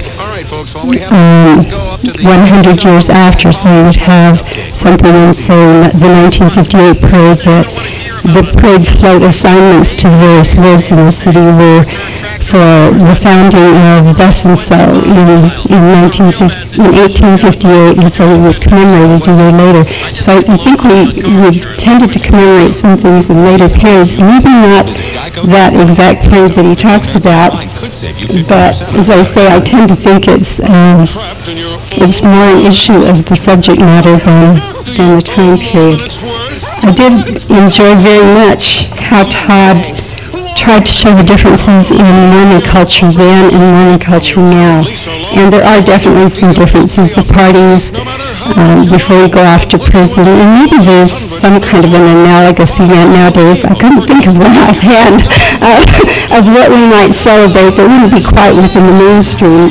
um, one hundred years after, so you would have something in, say, the nineteen fifty-eight parade that the parade float assignments to various lives in the city were for the founding of thus and so in, in, nineteen fifty, in eighteen fifty-eight, and so we would commemorate it a year later. So I think we, we tended to commemorate some things in later periods, maybe not that exact period that he talks about, but as I say, I tend to think it's um, it's more an issue of the subject matter than, than the time period. I did enjoy very much how Todd tried to show the differences in Mormon culture then and Mormon culture now. And there are definitely some differences. The parties um, before we go off to prison, and maybe there's some kind of an analogous event nowadays. I couldn't think of one offhand uh, of what we might celebrate that wouldn't be quite within the mainstream.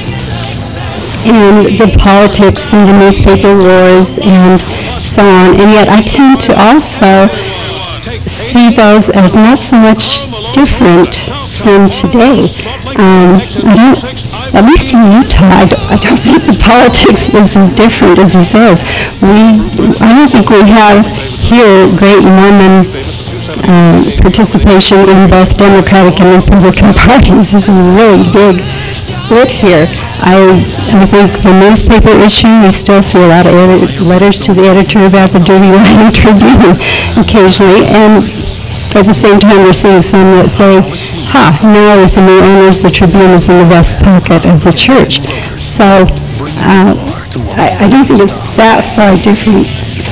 And the politics and the newspaper wars and so on. And yet I tend to also see those as not so much different from today. Um, I don't, at least in Utah, I don't, I don't think the politics is as different as he says. We, I don't think we have here great Mormon um, participation in both Democratic and Republican parties. There's a really big split here. I, I think the newspaper issue, we still see a lot of edit- letters to the editor about the Dirty Lion Tribune occasionally, and at the same time we're seeing some that say, ha, now with the new owners, the Tribune is in the West Pocket of the church. So uh, I, I don't think it's that far different.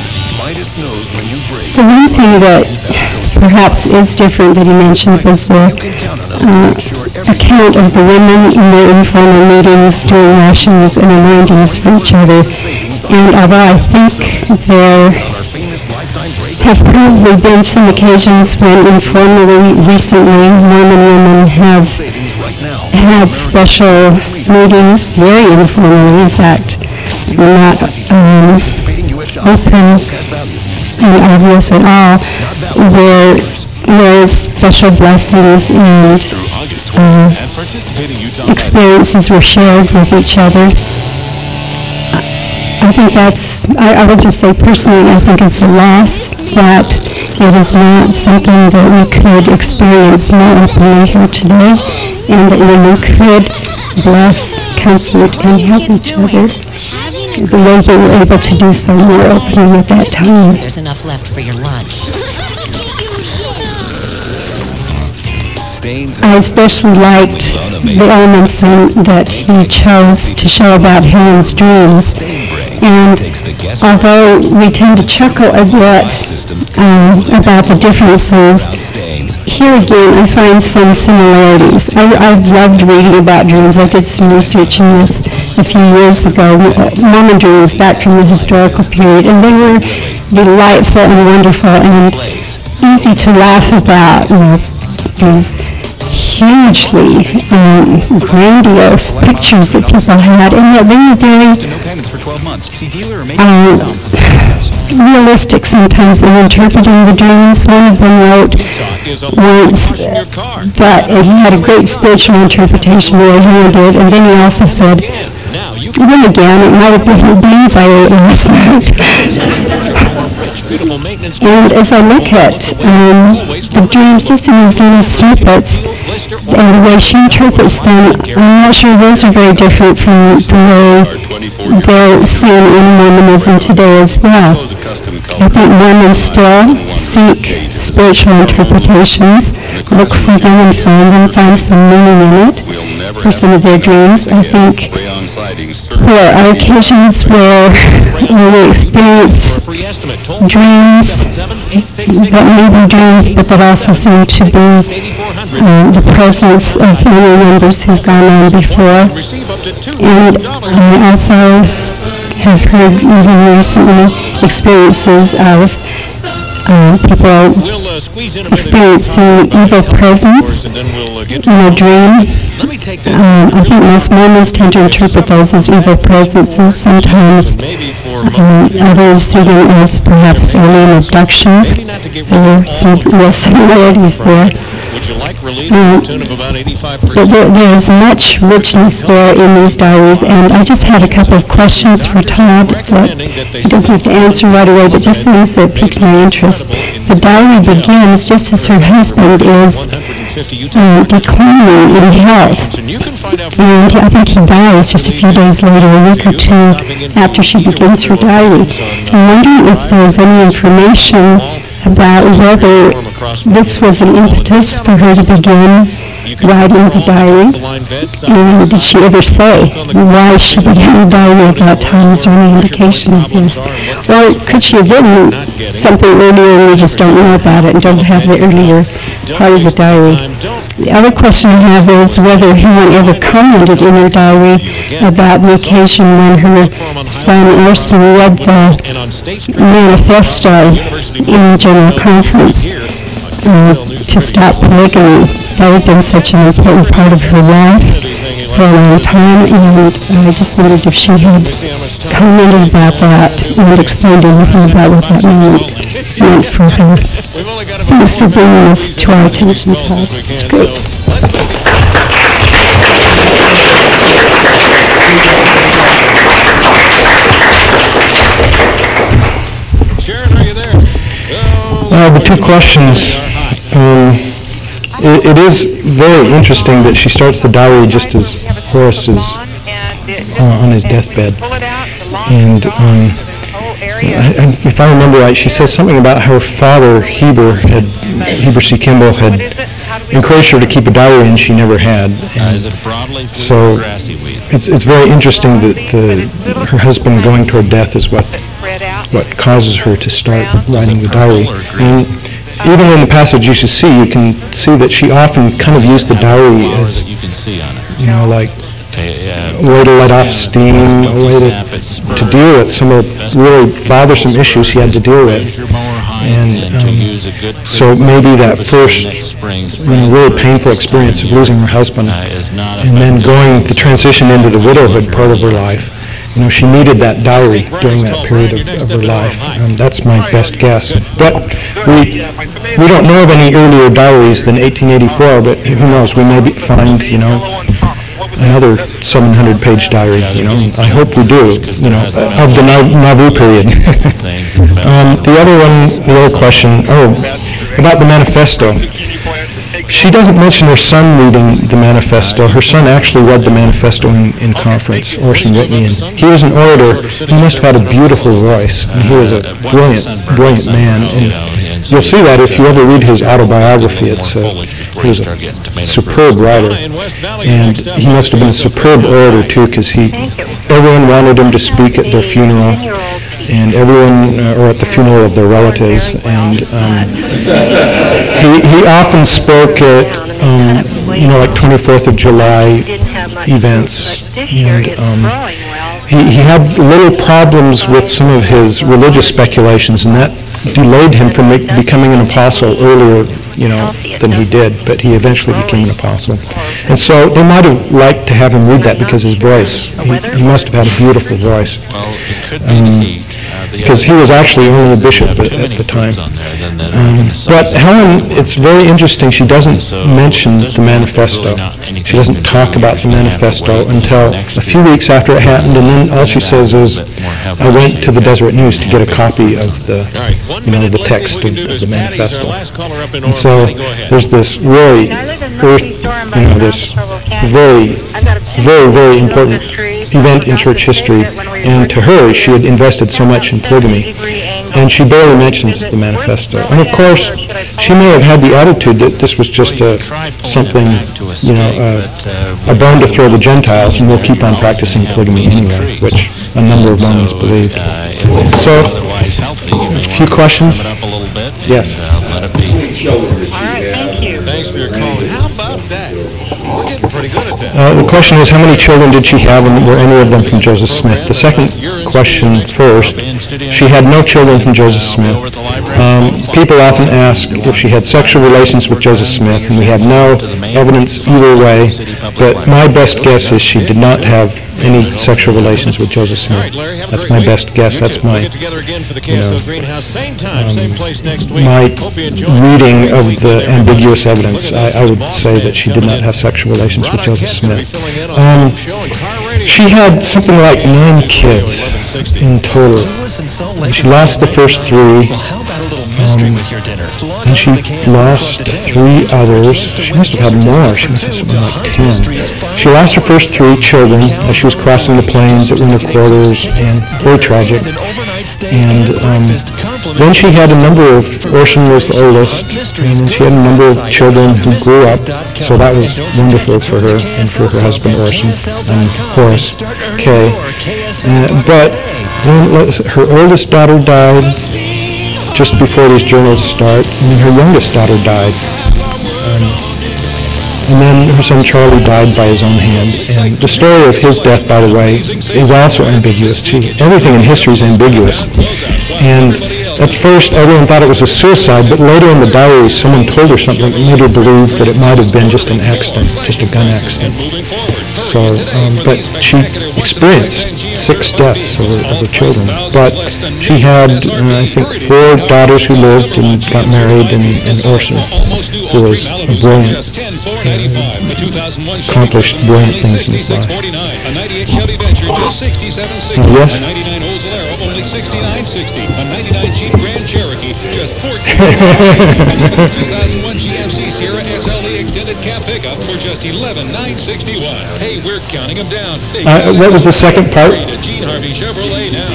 The one thing that perhaps is different that he mentioned was the uh, account of the women in their informal meetings doing washings and anointings for each other. And although I think there have probably been some occasions when informally, recently, Mormon women have had special meetings, very informally, in fact, not um, open and obvious at all, where where special blessings and uh, experiences were shared with each other. I think that's, I, I would just say personally, I think it's a loss that it is not something that we could experience more openly here today, and that women could bless, comfort, and help each other the way they were able to do so more openly at that time. There's enough left for your lunch. I especially liked the elements in, that he chose to show about Helen's dreams. And although we tend to chuckle a bit um, about the differences, here again I find some similarities. I, I've loved reading about dreams. I did some research in this a few years ago, Mormon dreams back from the historical period, and they were delightful and wonderful and easy to laugh about. You know, these hugely um, grandiose pictures that people had, and yet they were very uh, realistic sometimes in interpreting the dreams. One of them wrote once that he had a great spiritual interpretation the way he did, and then he also said, then again, it might have been the dreams I ate last night. And as I look at um, the dreams just in these little snippets, and the way she interprets them, I'm not sure those are very different from the way they're seen in Mormonism today as well. I think Mormons still seek spiritual interpretations, look for them and find them, find some meaning in it for some of their dreams. I think there are occasions where we experience dreams that may be dreams, but that also seem to be uh, the presence of many members who've gone on before. And I also have heard even recently experiences of uh, people experiencing evil presence in a dream. Um, I think most Mormons tend to interpret those as evil presences, sometimes um, others see them as perhaps alien abductions. There are some real similarities there. Um, but there, there is much richness there in these diaries, and I just had a couple of questions for Todd that he doesn't have to answer right away, but just things that piqued my interest. The diary begins just as her husband is uh, declining in health, and I think he dies just a few days later, a week or two after she begins her diary. I'm wondering if there's any information about whether this was an impetus for her to begin writing the diary, and did she ever say why she began the diary at that time? Is there any indication of this? Or could she have written something earlier and we just don't know about it and don't have the earlier part of the diary? The other question I have is whether anyone ever commented in her diary about the occasion when her son Orson read the manifesto in the General Conference uh, to stop polygamy. That had been such an important part of her life for a long time, and I just wondered if she had commented about that and explained anything about what that meant, meant for her. Thanks for bringing this to our attention, Todd. It's great. Sharon, are you there? Uh, the two questions. Um, it, it is very interesting that she starts the diary just as Horace is uh, on his deathbed. And um, I, I, if I remember right, she says something about how her father, Heber, had, Heber C. Kimball, had encouraged her to keep a diary, and she never had. And so it's it's very interesting that the, her husband going toward death is what what causes her to start writing the diary. And even in the passage you should see, you can see that she often kind of used the diary as, you know, like a way to let off steam, a way to, to deal with some of the really bothersome issues she had to deal with. And um, so maybe that first, you know, really painful experience of losing her husband and then going the transition into the widowhood part of her life, you know, she needed that diary during that period of, of her life. Um, that's my best guess. But we we don't know of any earlier diaries than eighteen eighty-four, but who knows, we may be, find, you know, another seven hundred page diary, you know. I hope we do, you know, of the Nauvoo period. um, the other one, the other question, oh, about the manifesto. She doesn't mention her son reading the manifesto. Her son actually read the manifesto in, in conference, Orson Whitney, and he was an orator. He must have had a beautiful voice, and he was a brilliant, brilliant man. And you'll see that if you ever read his autobiography. It's a, he was a superb writer, and he must have been a superb orator too, because he, everyone wanted him to speak at their funeral, and everyone, uh, or at the funeral of their relatives, and um, he he often spoke at, um, you know, like twenty-fourth of July events. And um, he, he had little problems with some of his religious speculations, and that delayed him from make, becoming an apostle earlier, you know, than he did, but he eventually became an apostle. And so they might have liked to have him read that because his voice, he, he must have had a beautiful voice. Um, because he was actually only a bishop at, at the time. Um, but Helen, it's very interesting, she doesn't mention the manifesto. She doesn't talk about the manifesto until a few weeks after it happened, and then all she says is, I went to the Deseret News to get a copy of the, you know, the text of, of the manifesto. And so there's this really, earth, you know, this very, very, very important event in church history, and to her, she had invested so much in polygamy, and she barely mentions the manifesto. And of course, she may have had the attitude that this was just a, something, you know, a, a bone to throw the Gentiles, and we'll keep on practicing polygamy anyway, which a number of Mormons believed. So, a few questions? Yes. All right, thank you. Thanks for your call. How about that? We're getting pretty good at that. Uh, the question is, how many children did she have, and were any of them from Joseph Smith? The second question first, she had no children from Joseph Smith. Um, people often ask if she had sexual relations with Joseph Smith, and we have no evidence either way, but my best guess is she did not have any sexual relations with Joseph Smith. That's my best guess. That's my, you know, um, my reading of the ambiguous evidence. I, I would say that she did not have sexual relations with Joseph Smith. Um, she had something like nine kids in total. And she lost the first three, um, and she lost three others. She must have had more. She must have something like ten. She lost her first three children as she was crossing the plains at winter quarters, and very tragic. And um, then she had a number of, Orson was the oldest, and she had a number of children who grew up, so that was wonderful for her and for her husband Orson and Horace K. Uh, but then her oldest daughter died just before these journals start, and then her youngest daughter died. Um, And then her son Charlie died by his own hand. And the story of his death, by the way, is also ambiguous too. Everything in history is ambiguous. And at first, everyone thought it was a suicide, but later in the diary, someone told her something that made her believe that it might have been just an accident, just a gun accident. So, um, but she experienced six deaths of her, of her children. But she had, uh, I think, four daughters who lived and got married, and, and Orson, who was a brilliant, uh, accomplished brilliant things in his life. A ninety-eight Chevy Venture, just sixty-seven sixty. Uh, yes? A ninety-nine Oldsmobile, only sixty-nine sixty. A ninety-nine Jeep Grand Cherokee, just fourteen sixty. A two thousand one G M C Sierra S L E Extended Cab Pickup for just eleven thousand nine hundred sixty-one. Hey, we're counting them down. Uh, what was the second part? Gene Harvey Chevrolet now.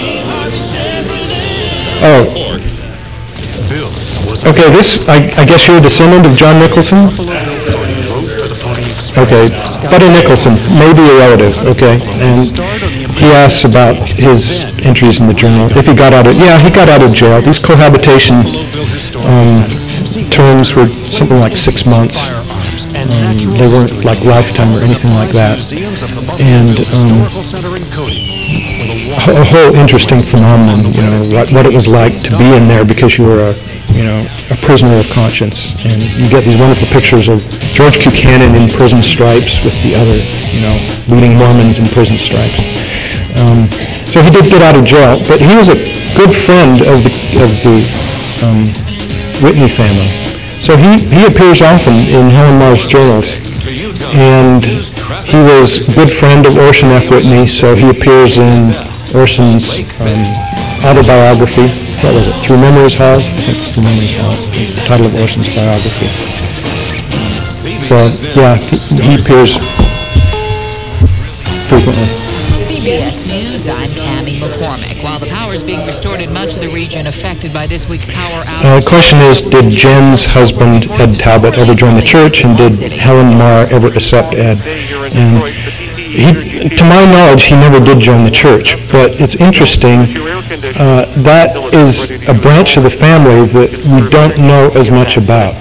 Oh. Okay, this, I, I guess you're a descendant of John Nicholson? Okay, Buddy Nicholson, maybe a relative, okay. And he asks about his entries in the journal. If he got out of, yeah, he got out of jail. These cohabitation um, terms were something like six months. Um, they weren't like lifetime or anything like that. And um, a whole interesting phenomenon, you know, what, what it was like to be in there because you were a, you know, a prisoner of conscience. And you get these wonderful pictures of George Buchanan in prison stripes with the other, you know, leading Mormons in prison stripes. Um, so he did get out of jail, but he was a good friend of the, of the um, Whitney family. So he, he appears often in Helen Mar's journals, and he was a good friend of Orson F. Whitney, so he appears in Orson's um, autobiography. What was it, Through Memory's Halls? I think Through Memory's Halls is the title of Orson's biography. So, yeah, he, he appears frequently. C B S News, I'm Cammie McCormick. While the power is being restored in much of the region affected by this week's power outage... Uh, the question is, did Jen's husband, Ed Talbot, ever join the church, and did Helen Mar ever accept Ed? And he, to my knowledge, he never did join the church, but it's interesting, uh, that is a branch of the family that we don't know as much about.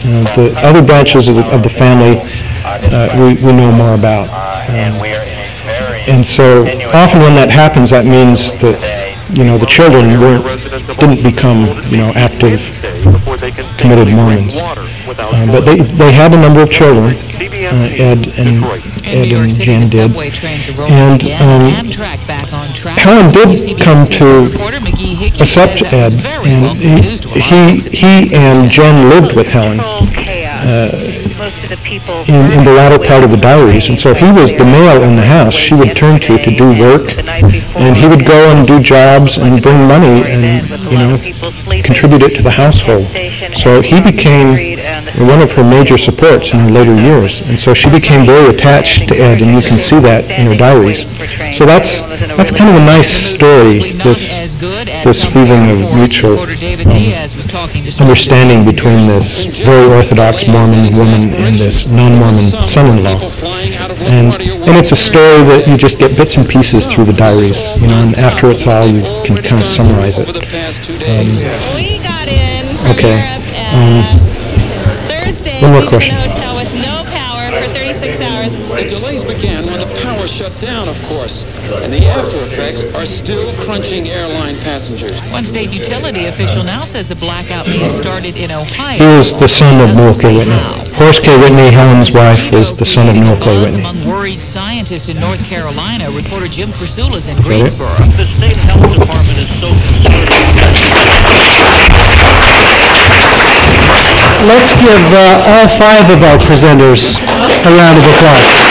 Uh, The other branches of the, of the family, uh, we, we know more about. Um, And so often when that happens, that means that, you know, the children weren't, didn't become, you know, active, committed Mormons. Uh, But they, they had a number of children, uh, Ed and, Ed and Jen did. And um, Helen did come to accept Ed, and he, he, he and Jen lived with Helen uh, in, in the latter part of the diaries. And so he was the male in the house she would turn to to do work, and he would go and do jobs and bring money and, you know, contribute it to the household. So he became one of her major supports in her later years. And so she became very attached to Ed, and you can see that in her diaries. So that's that's kind of a nice story, this this feeling of mutual um, understanding between this very Orthodox Mormon woman and this non-Mormon son-in-law. And and it's a story that you just get bits and pieces through the diaries, you know, and after it's all, you can kind of summarize it. Um, We got in from Okay. Europe Um, uh, Thursday. one more we question. was in a hotel with no power for thirty-six hours. The delays began when the power shut down, of course, and the after effects are still crunching airline passengers. One state utility official now says the blackout may have started in Ohio. He was the son of Noel K. Whitney. Horace K. Whitney, Helen's wife, was the son of Noel K. Whitney. Among worried scientists in North Carolina, reporter Jim Crusola is in Is that it? Greensboro. The state health department is so concerned. Let's give uh, all five of our presenters a round of applause.